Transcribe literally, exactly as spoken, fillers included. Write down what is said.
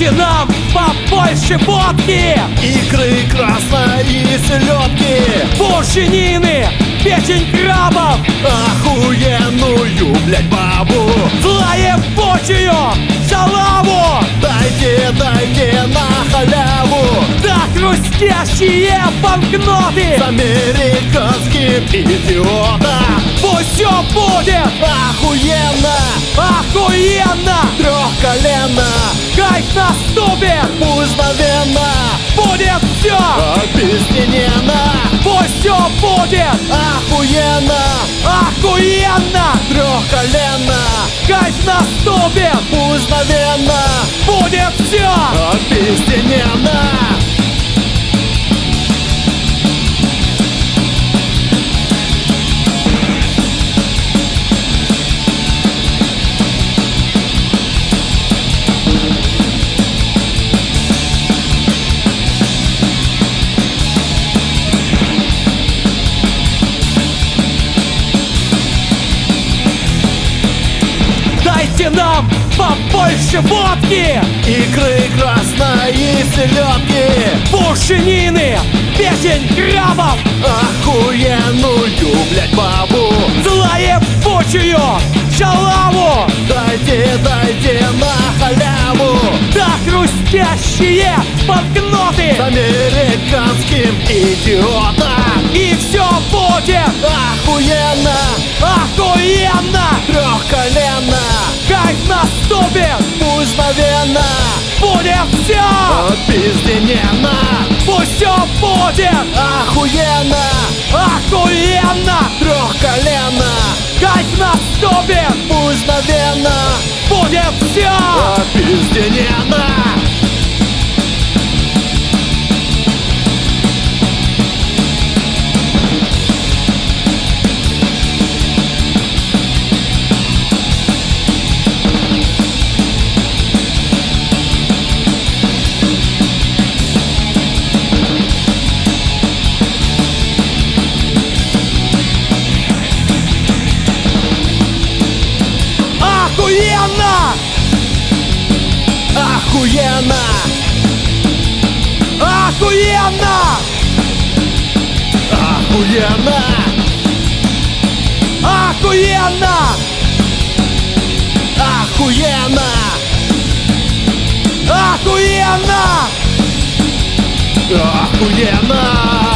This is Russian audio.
Дайте нам побольше водки, икры красной и селедки, буженины, печень крабов, охуенную, блять, бабу. злоебучую шалаву, Дайте, дайте на халяву, да хрустящие банкноты. с американским идиотом. Пусть все будет Охуенно, охуенно, трехколенно, кайф наступит, мгновенно, будет все, объясненно. пусть все будет Охуенно, охуенно, трехколенно, кайф наступит, мгновенно, будет все. объясненно. Дайте нам побольше водки, Икры красной и селедки, буженины, печень крабов, охуенную, блять, бабу. злоебучую шалаву, Дайте, дайте на халяву, да хрустящие банкноты. с американским идиотом. И все будет Охуенно, охуенно, трехколенно, кайф наступит, мгновенно, будет все, объясненно. пусть все будет Охуенно, охуенно, трехколенно, кайф наступит, мгновенно, будет все. объясненно. Охуенно, Охуенно, охуенно, охуенно, охуенно, охуенно, охуенно. охуенно.